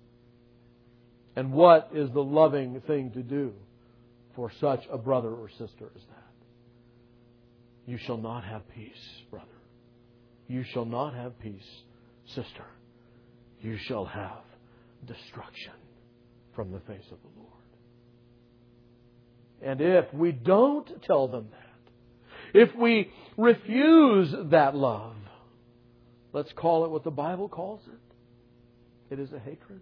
And what is the loving thing to do for such a brother or sister as that? You shall not have peace, brother. You shall not have peace, sister. You shall have destruction from the face of the Lord. And if we don't tell them that, if we refuse that love, let's call it what the Bible calls it. It is a hatred.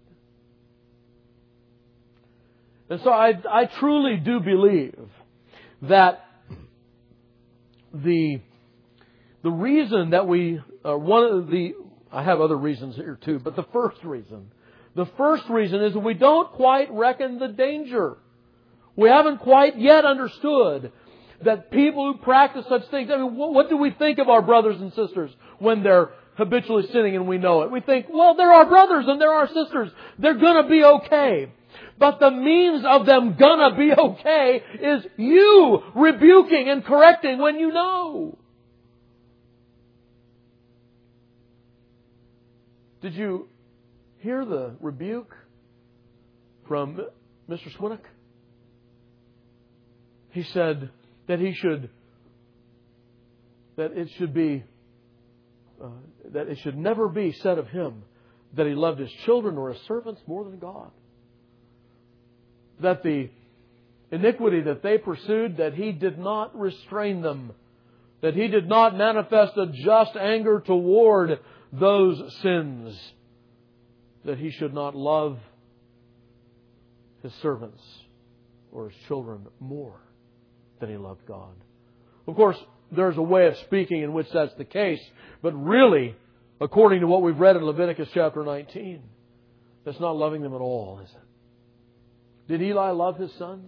And so I, I truly do believe that the the reason that we uh, one of the I have other reasons here too, but the first reason, the first reason is that we don't quite reckon the danger. We haven't quite yet understood that people who practice such things. I mean, what, what do we think of our brothers and sisters when they're habitually sinning and we know it? We think, well, they're our brothers and they're our sisters. They're going to be okay. But the means of them gonna be okay is you rebuking and correcting when you know. Did you hear the rebuke from Mister Swinnock? He said that he should, that it should be, uh, that it should never be said of him that he loved his children or his servants more than God. That the iniquity that they pursued, that he did not restrain them. That he did not manifest a just anger toward those sins. That he should not love his servants or his children more than he loved God. Of course, there's a way of speaking in which that's the case. But really, according to what we've read in Leviticus chapter nineteen, that's not loving them at all, is it? Did Eli love his sons?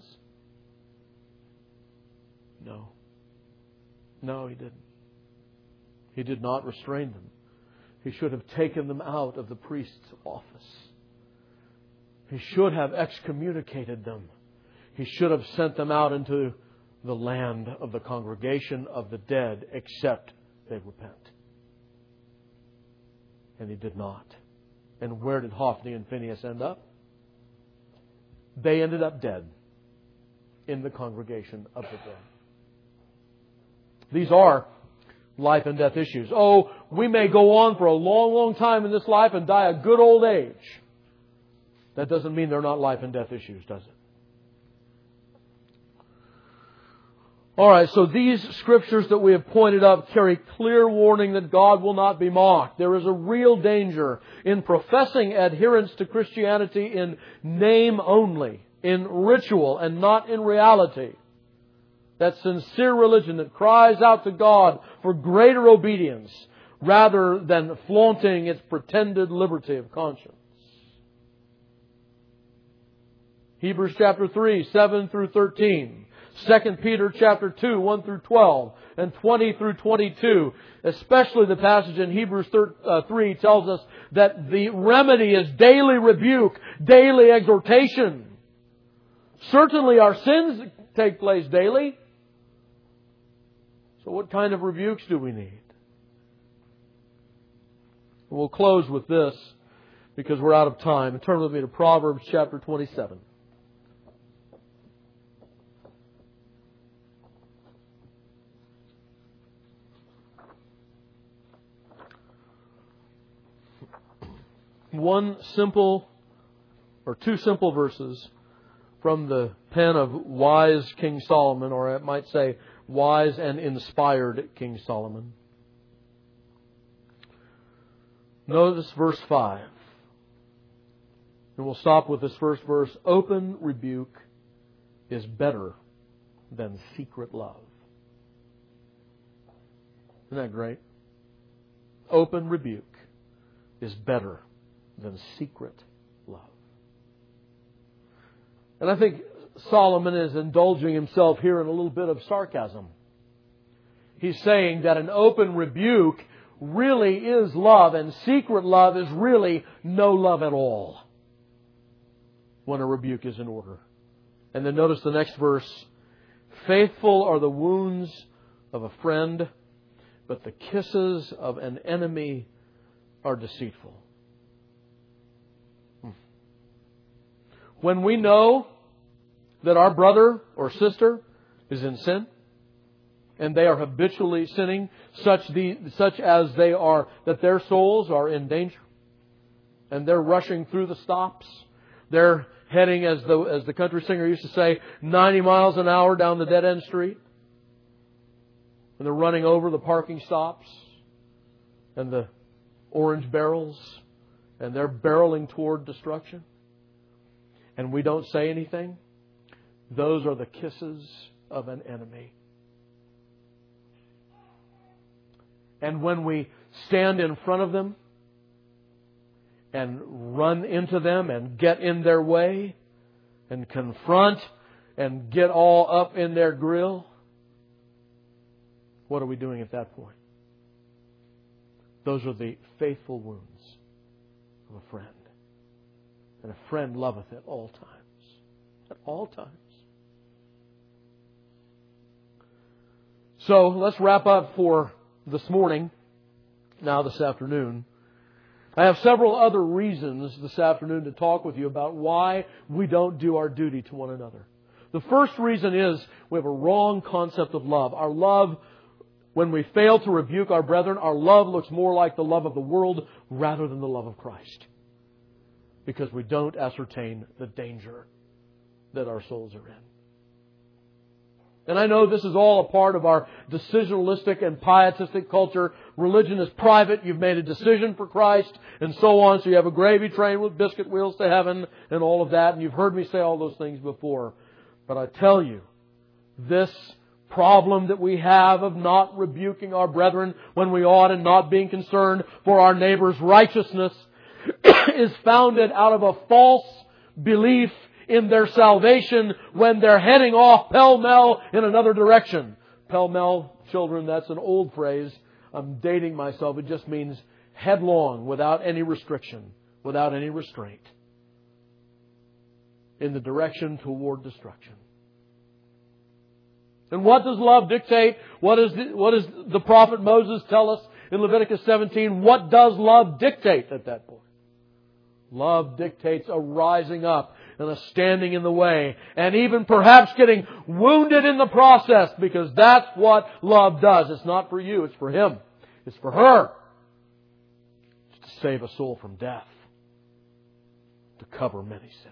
No. No, he didn't. He did not restrain them. He should have taken them out of the priest's office. He should have excommunicated them. He should have sent them out into the land of the congregation of the dead, except they repent. And he did not. And where did Hophni and Phinehas end up? they ended up dead in the congregation of the dead. These are life and death issues. Oh, we may go on for a long, long time in this life and die a good old age. That doesn't mean they're not life and death issues, does it? All right, so these scriptures that we have pointed up carry clear warning that God will not be mocked. There is a real danger in professing adherence to Christianity in name only, in ritual and not in reality. That sincere religion that cries out to God for greater obedience rather than flaunting its pretended liberty of conscience. Hebrews chapter three, seven through thirteen. Second Peter chapter two, one through twelve, and twenty through twenty-two. Especially the passage in Hebrews three tells us that the remedy is daily rebuke, daily exhortation. Certainly our sins take place daily. So what kind of rebukes do we need? We'll close with this because we're out of time. Turn with me to Proverbs chapter twenty-seven. One simple, or two simple verses from the pen of wise King Solomon, or I might say wise and inspired King Solomon. Notice verse five. And we'll stop with this first verse. Open rebuke is better than secret love. Isn't that great? Open rebuke is better than secret love. And I think Solomon is indulging himself here in a little bit of sarcasm. He's saying that an open rebuke really is love, and secret love is really no love at all when a rebuke is in order. And then notice the next verse. Faithful are the wounds of a friend, but the kisses of an enemy are deceitful. When we know that our brother or sister is in sin, and they are habitually sinning, such the such as they are, that their souls are in danger, and they're rushing through the stops, they're heading, as the as the country singer used to say, ninety miles an hour down the dead end street, and they're running over the parking stops and the orange barrels, and they're barreling toward destruction, and we don't say anything. Those are the kisses of an enemy. And when we stand in front of them and run into them and get in their way and confront and get all up in their grill, what are we doing at that point? Those are the faithful wounds of a friend. And a friend loveth at all times. At all times. So let's wrap up for this morning, now this afternoon. I have several other reasons this afternoon to talk with you about why we don't do our duty to one another. The first reason is we have a wrong concept of love. Our love, when we fail to rebuke our brethren, our love looks more like the love of the world rather than the love of Christ. Because we don't ascertain the danger that our souls are in. And I know this is all a part of our decisionalistic and pietistic culture. Religion is private. You've made a decision for Christ and so on. So you have a gravy train with biscuit wheels to heaven and all of that. And you've heard me say all those things before. But I tell you, this problem that we have of not rebuking our brethren when we ought and not being concerned for our neighbor's righteousness is founded out of a false belief in their salvation when they're heading off pell-mell in another direction. Pell-mell, children, that's an old phrase. I'm dating myself. It just means headlong, without any restriction, without any restraint, in the direction toward destruction. And what does love dictate? What is the, what does the prophet Moses tell us in Leviticus seventeen? What does love dictate at that point? Love dictates a rising up. and a standing in the way, and even perhaps getting wounded in the process, because that's what love does. It's not for you, it's for Him. It's for her. It's to save a soul from death, to cover many sins.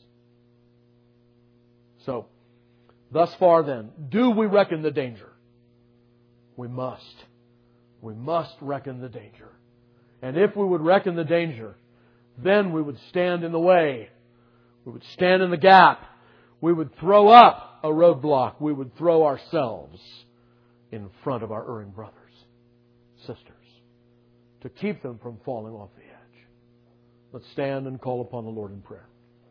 So, thus far then, do we reckon the danger? We must. We must reckon the danger. And if we would reckon the danger, then we would stand in the way. We would stand in the gap. We would throw up a roadblock. We would throw ourselves in front of our erring brothers, sisters, to keep them from falling off the edge. Let's stand and call upon the Lord in prayer.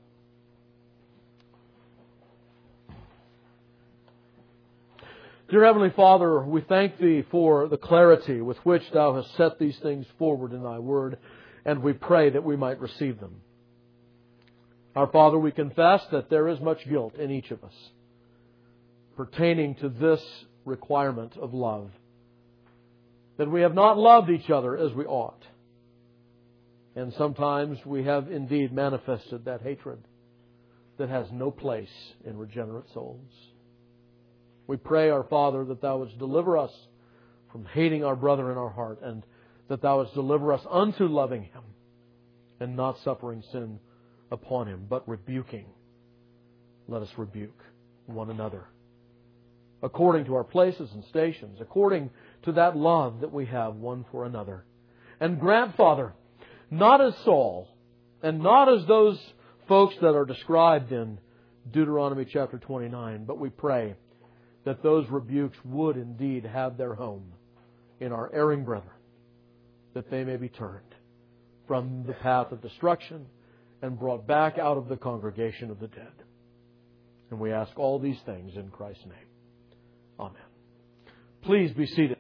Dear Heavenly Father, we thank Thee for the clarity with which Thou hast set these things forward in Thy Word, and we pray that we might receive them. Our Father, we confess that there is much guilt in each of us pertaining to this requirement of love, that we have not loved each other as we ought. And sometimes we have indeed manifested that hatred that has no place in regenerate souls. We pray, our Father, that Thou wouldst deliver us from hating our brother in our heart, and that Thou wouldst deliver us unto loving him and not suffering sin upon him, but rebuking. Let us rebuke one another according to our places and stations, according to that love that we have one for another. And grant, Father, not as Saul, and not as those folks that are described in Deuteronomy chapter twenty-nine, but we pray that those rebukes would indeed have their home in our erring brethren, that they may be turned from the path of destruction and brought back out of the congregation of the dead. And we ask all these things in Christ's name. Amen. Please be seated.